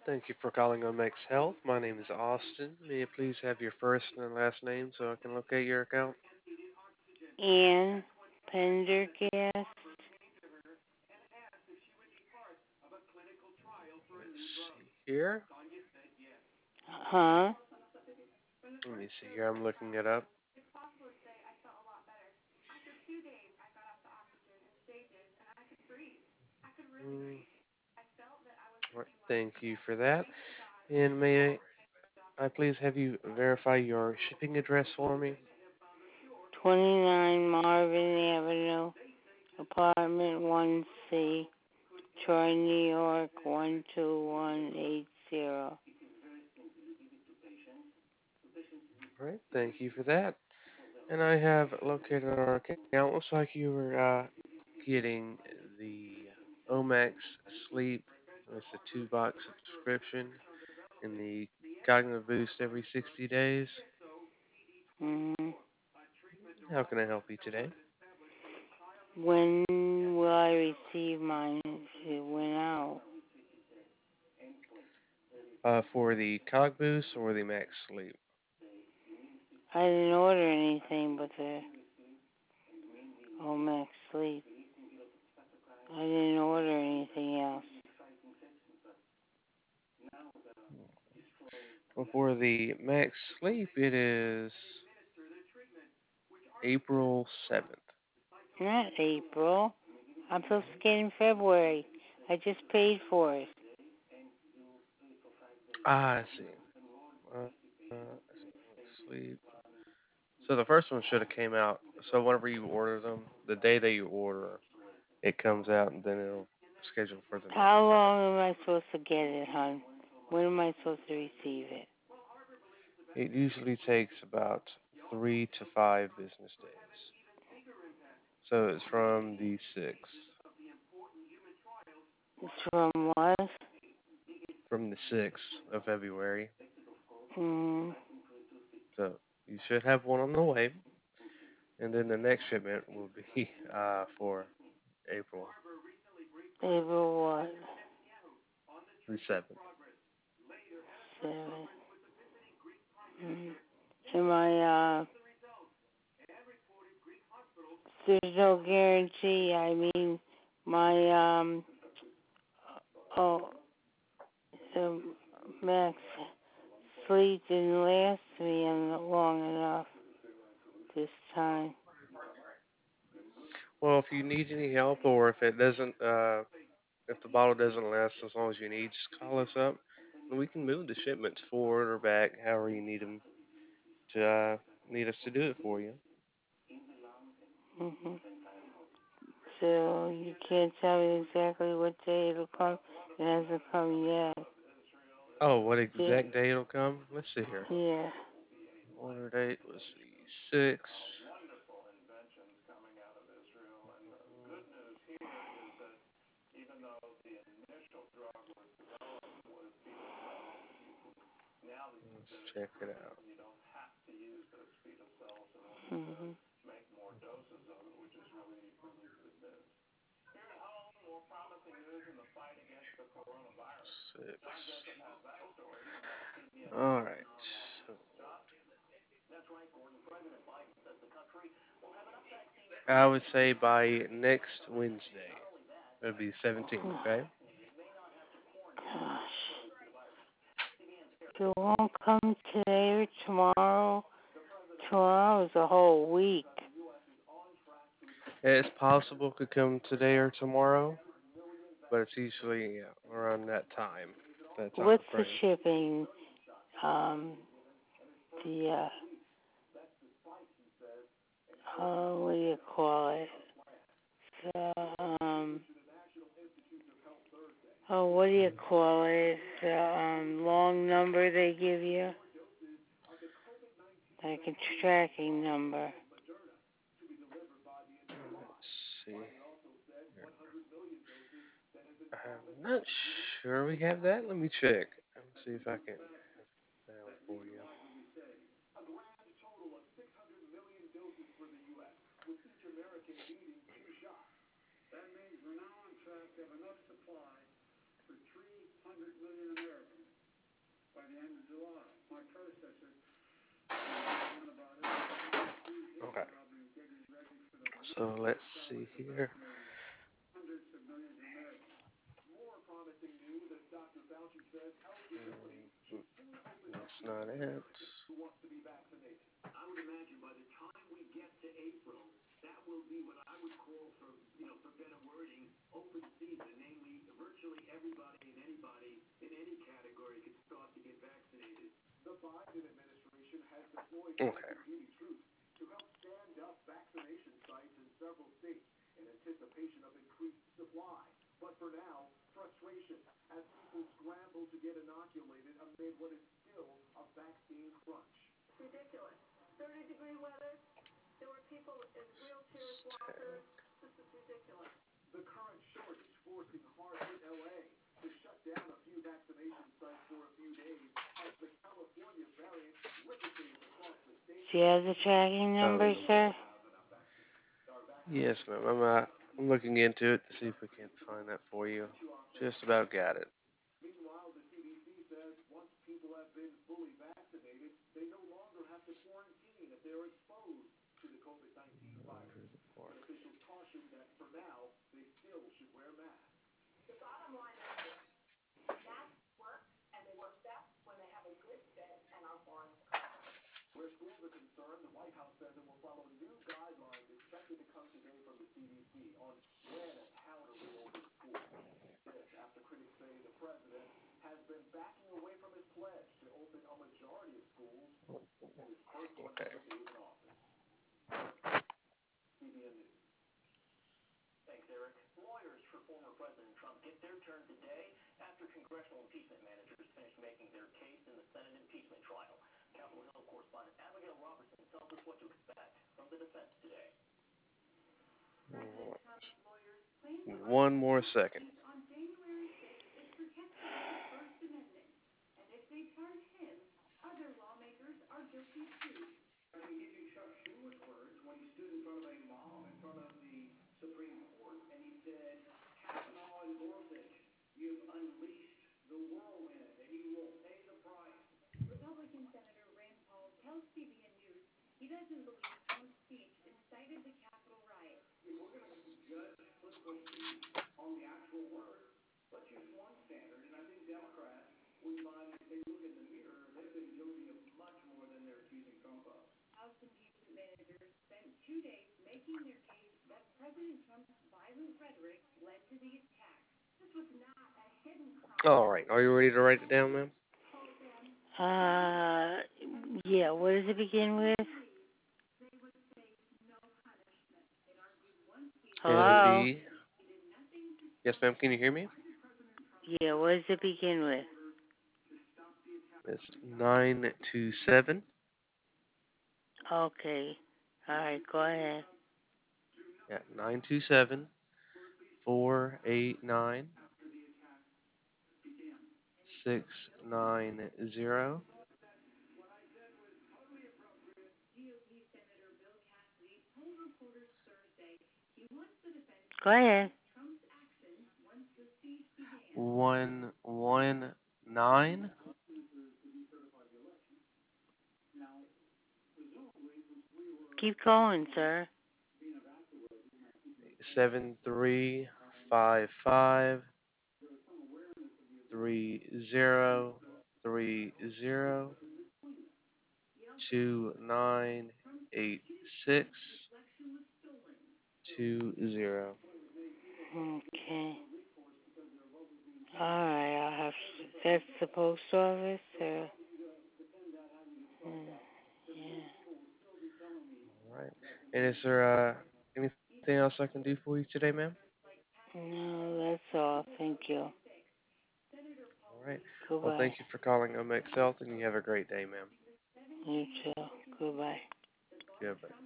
Thank you for calling Omex Health. My name is Austin. May I please have your first and last name so I can locate your account? Ann Pendergast. Let's see here. Huh? Let me see here. I'm looking it up. Mm, right, thank you for that. And may I please have you verify your shipping address for me? 29 Marvin Avenue, apartment 1C, Troy, New York 12180. All right, thank you for that. And I have located our account. Looks like you were getting the Omax Sleep. It's a two-box subscription and the Cognitive Boost every 60 days. Mm-hmm. How can I help you today? When will I receive mine? It went out. For the Cog Boost or the Max Sleep? I didn't order anything but the Omax Sleep. I didn't order anything else. Well, for the Max Sleep, it is April 7th. Not April. I'm supposed to get in February. I just paid for it. Ah, I see. Uh, Sleep. So the first one should have came out. So whenever you order them, the day that you order, it comes out, and then it'll schedule for the How next time. long am I supposed to get it, hon? When am I supposed to receive it? It usually takes about 3 to 5 business days. So it's from the 6th. It's from what? From the 6th of February. Hmm. So you should have one on the way. And then the next shipment will be for April April what? the 7th. 7. Hmm. Am I, there's no guarantee. I mean, my, oh, the Max Sleep didn't last me long enough this time. Well, if you need any help or if it doesn't, if the bottle doesn't last as long as you need, just call us up and we can move the shipments forward or back, however you need us to do it for you. Hmm. So you can't tell me exactly what day it'll come. It hasn't come yet. Oh, what exact day it'll come? Let's see here. Yeah. Order date was the 6th. Let's check it out. Hmm. 6. All right. So I would say by next Wednesday. It'll be 17th, okay? Gosh. It won't come today or tomorrow. Tomorrow is a whole week. It's possible it could come today or tomorrow, but it's usually around that time What's the frame. shipping? Um, the, what do you call it? The, what do you call it? The, long number they give you? Like a tracking number. Let's see. I'm not sure we have that. Let me check. Let's see if I can find it for you. Okay. So let's see here. That's not it. Okay. Do you have the tracking Oh, number, sir? yes, ma'am. I'm looking into it to see if we can't find that for you. Just about got it. Okay. One more second. All right. Are you ready to write it down, ma'am? Uh, yeah, what does it begin with? It'll Hello? be. Yes, ma'am. Can you hear me? Yeah, what does it begin with? It's 927. Okay. Alright, go ahead. Yeah, 927-489-690. Go ahead. 119 Keep going, sir. 298620. Okay. Alright, I'll have that's the post office or yeah. All right. And is there anything else I can do for you today, ma'am? No, that's all. Thank you. All right. Well, Goodbye. thank you for calling Omex Health, and you have a great day, ma'am. You too. Goodbye. Goodbye.